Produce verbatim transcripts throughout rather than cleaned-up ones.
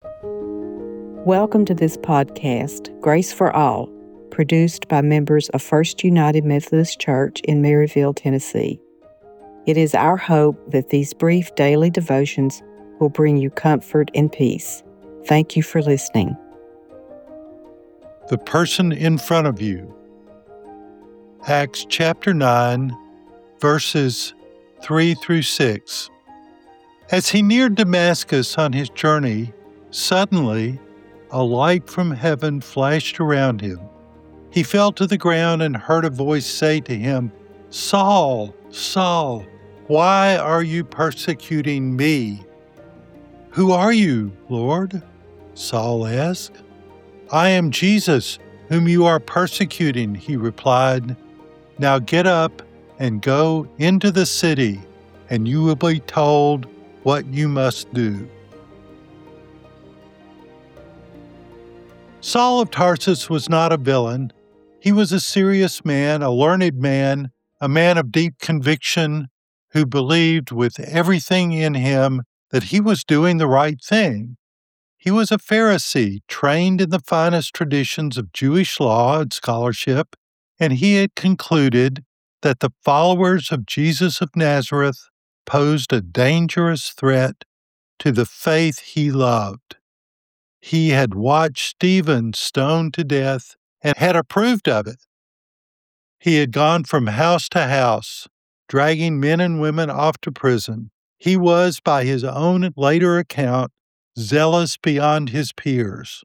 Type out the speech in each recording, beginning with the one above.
Welcome to this podcast, Grace for All, produced by members of First United Methodist Church in Maryville, Tennessee. It is our hope that these brief daily devotions will bring you comfort and peace. Thank you for listening. The person in front of you. Acts chapter nine, verses three through six. As he neared Damascus on his journey, suddenly a light from heaven flashed around him. He fell to the ground and heard a voice say to him, "Saul, Saul, why are you persecuting me?" "Who are you, Lord?" Saul asked. "I am Jesus, whom you are persecuting," he replied. "Now get up and go into the city, and you will be told what you must do." Saul of Tarsus was not a villain. He was a serious man, a learned man, a man of deep conviction who believed with everything in him that he was doing the right thing. He was a Pharisee, trained in the finest traditions of Jewish law and scholarship, and he had concluded that the followers of Jesus of Nazareth posed a dangerous threat to the faith he loved. He had watched Stephen stoned to death and had approved of it. He had gone from house to house, dragging men and women off to prison. He was, by his own later account, zealous beyond his peers.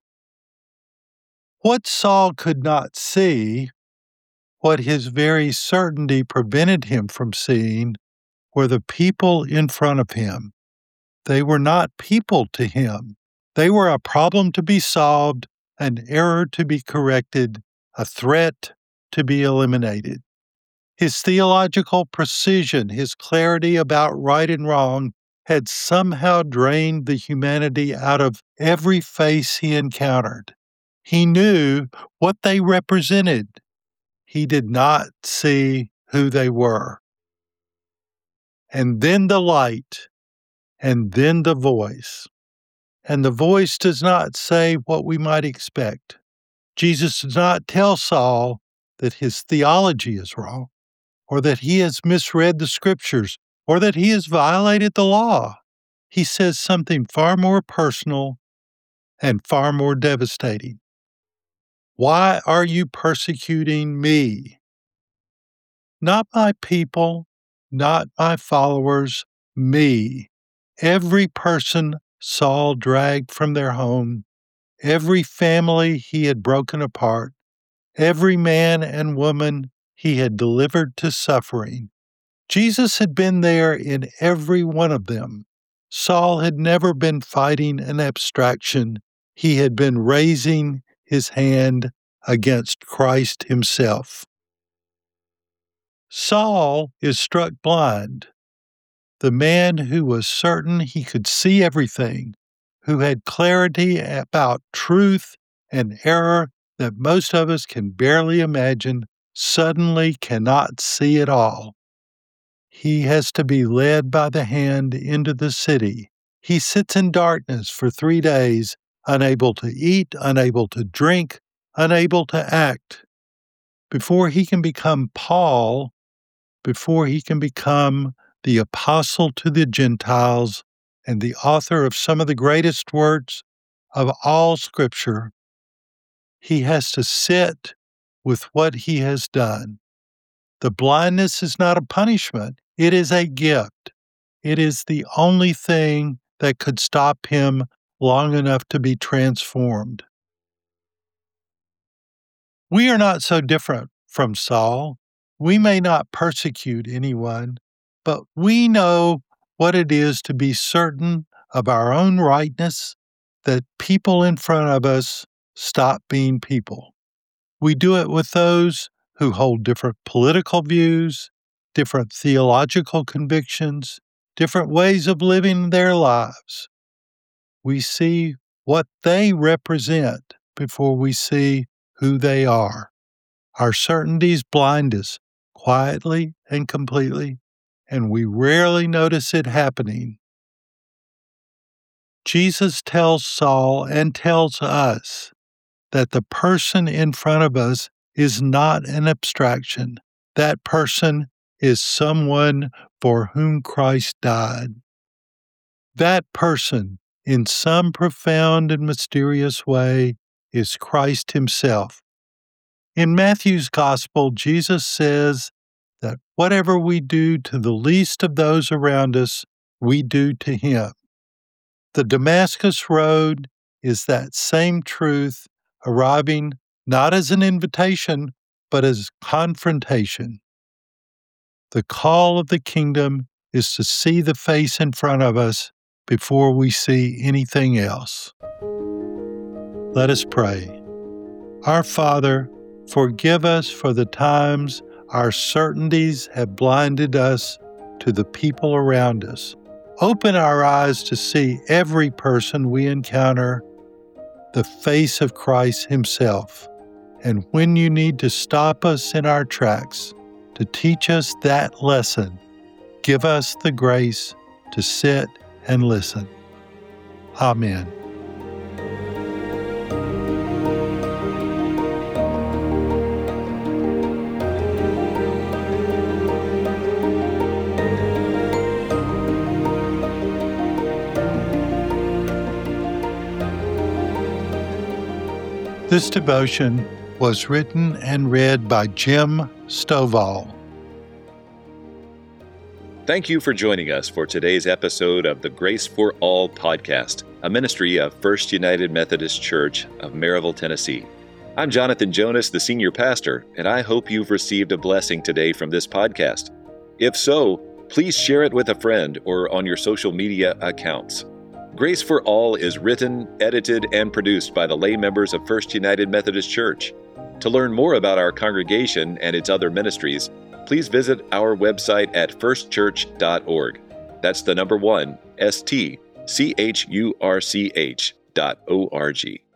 What Saul could not see, what his very certainty prevented him from seeing, were the people in front of him. They were not people to him. They were a problem to be solved, an error to be corrected, a threat to be eliminated. His theological precision, his clarity about right and wrong, had somehow drained the humanity out of every face he encountered. He knew what they represented. He did not see who they were. And then the light, and then the voice. And the voice does not say what we might expect. Jesus does not tell Saul that his theology is wrong, or that he has misread the scriptures, or that he has violated the law. He says something far more personal and far more devastating. "Why are you persecuting me?" Not my people, not my followers, me. Every person Saul dragged from their home, every family he had broken apart, every man and woman he had delivered to suffering. Jesus had been there in every one of them. Saul had never been fighting an abstraction. He had been raising his hand against Christ himself. Saul is struck blind. The man who was certain he could see everything, who had clarity about truth and error that most of us can barely imagine, suddenly cannot see it all. He has to be led by the hand into the city. He sits in darkness for three days, unable to eat, unable to drink, unable to act. Before he can become Paul, before he can become the apostle to the Gentiles and the author of some of the greatest works of all Scripture, he has to sit with what he has done. The blindness is not a punishment. It is a gift. It is the only thing that could stop him long enough to be transformed. We are not so different from Saul. We may not persecute anyone, but we know what it is to be certain of our own rightness, that people in front of us stop being people. We do it with those who hold different political views, different theological convictions, different ways of living their lives. We see what they represent before we see who they are. Our certainties blind us quietly and completely, and we rarely notice it happening. Jesus tells Saul and tells us that the person in front of us is not an abstraction. That person is someone for whom Christ died. That person, in some profound and mysterious way, is Christ himself. In Matthew's Gospel, Jesus says that whatever we do to the least of those around us, we do to him. The Damascus Road is that same truth arriving not as an invitation, but as confrontation. The call of the kingdom is to see the face in front of us before we see anything else. Let us pray. Our Father, forgive us for the times our certainties have blinded us to the people around us. Open our eyes to see every person we encounter the face of Christ himself. And when you need to stop us in our tracks to teach us that lesson, give us the grace to sit and listen. Amen. This devotion was written and read by Jim Stovall. Thank you for joining us for today's episode of the Grace for All podcast, a ministry of First United Methodist Church of Maryville, Tennessee. I'm Jonathan Jonas, the senior pastor, and I hope you've received a blessing today from this podcast. If so, please share it with a friend or on your social media accounts. Grace for All is written, edited, and produced by the lay members of First United Methodist Church. To learn more about our congregation and its other ministries, please visit our website at first church dot org. That's the number one, S T C H U R C H dot O R G.